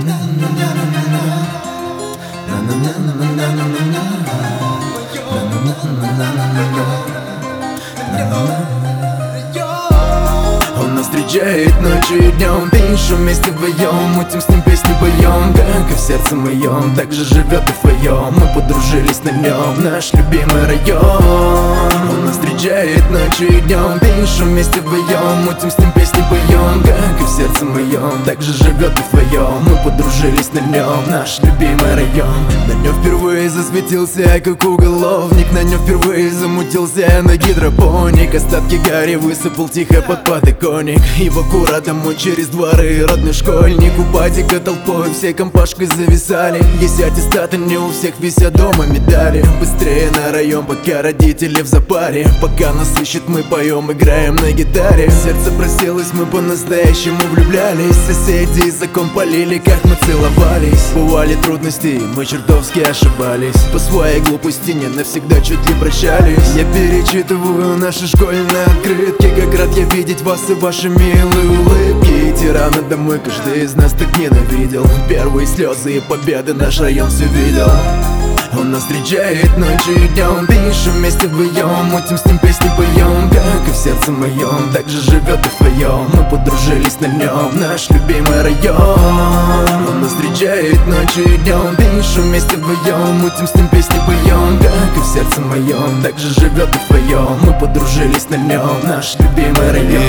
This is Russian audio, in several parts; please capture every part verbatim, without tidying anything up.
Он нас встречает ночью и днем, пишем вместе вдвоем, мутим с ним песни поем, как и в сердце моем, так же живет и в твоем. Мы подружились на нем, наш любимый район. Он нас встречает ночью и днем, пишем вместе вдвоем, мутим с ним песни поем, как и в сердце моем, так же живет и в твоем. Мы подружились на нем, наш любимый район. На нем впервые засветился, как уголовник, на нем впервые замутился на гидропоник. Остатки гари высыпал тихо под подоконник. Его кура домой через дворы, родной школьник. У патика толпой все компашкой зависали. Есть аттестаты, не у всех висят дома медали. Быстрее на район, пока родители в запаре. Пока нас ищет, мы поем, играем на гитаре. Сердце просилось, мы по-настоящему влюблялись. Соседи закон полили, как мы целовались. Бывали трудности, мы чертовски ошибались. По своей глупости не навсегда чуть ли прощались. Я перечитываю наши школьные открытки, как рад я видеть вас и ваши милые улыбки. Идти рано домой каждый из нас так ненавидел. Первые слезы и победы наш район все видел. Он нас встречает ночью и днем, пишем вместе вдвоем, мутим с ним песни поем, как и в сердце моем, так же живет и в твоем. Мы подружились на нем, наш любимый район. Он нас встречает ночью и днем, пишем вместе вдвоем, мутим с ним песни поем, как и в сердце моем, так же живет и в твоем. Мы подружились на нем, наш любимый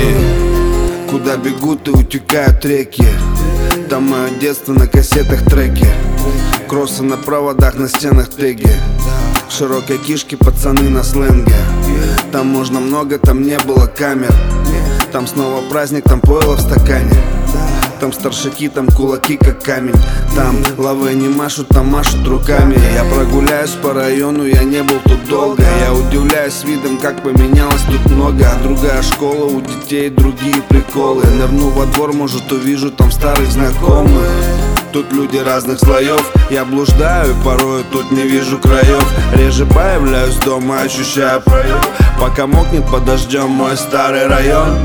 район. Куда бегут и утекают реки, там мое детство на кассетах треки. Кроссы на проводах, на стенах теги. В широкой кишке пацаны на сленге. Там можно много, там не было камер. Там снова праздник, там пойло в стакане. Там старшаки, там кулаки как камень. Там лавы не машут, там машут руками. Я прогуляюсь по району, я не был тут долго. Я удивляюсь видом, как поменялось тут много. Другая школа, у детей другие приколы. Нырну во двор, может увижу там старых знакомых. Тут люди разных слоев. Я блуждаю, порою тут не вижу краев. Реже появляюсь дома, ощущаю проем. Пока мокнет под дождем мой старый район.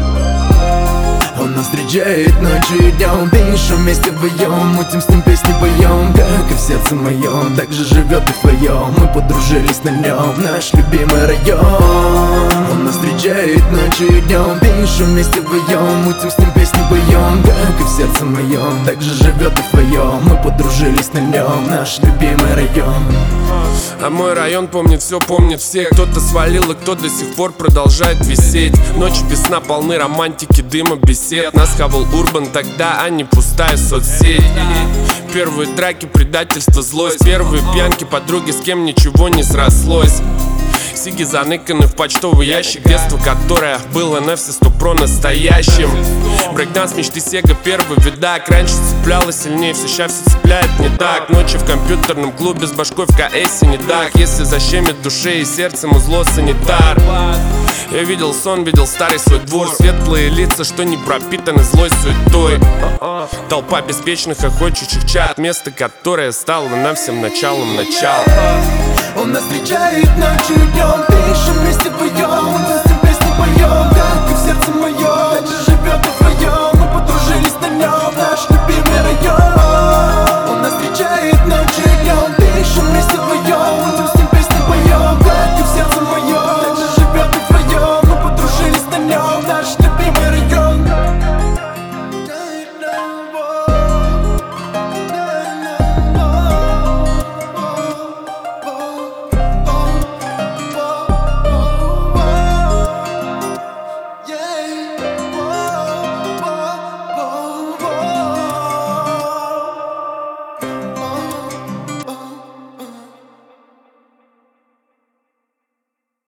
Он нас встречает ночью и днем, пишем вместе вдвоем, мутим с ним песни поем, как и в сердце моем, так же живет и в твоем. Мы подружились на нем, наш любимый район. Он нас встречает ночью и днем, пишем вместе вдвоем, мутим с ним песни поем, как и в сердце моем, так же живет и в твоем. Мы подружились на нем, наш любимый район. А мой район помнит все, помнит всех. Кто-то свалил и кто до сих пор продолжает висеть. Ночи без сна полны романтики, дыма, бесед. Нас хавал урбан тогда, а не пустая соцсеть. Первые драки, предательство, злость. Первые пьянки, подруги, с кем ничего не срослось. Сиги заныканы в почтовый ящик. Детство, которое было на все сто про настоящим. Брейкданс, мечты Сега, первый видак. Раньше цепляло сильнее, все ща все цепляет не так. Ночи в компьютерном клубе с башкой в КСе не так. Если защемит душе и сердцем узло санитар. Я видел сон, видел старый свой двор. Светлые лица, что не пропитаны злой суетой. Толпа беспечных охотчичьих чат. Место, которое стало нам всем началом начала. Он нас встречает ночью и днем, пишем вместе вдвоем.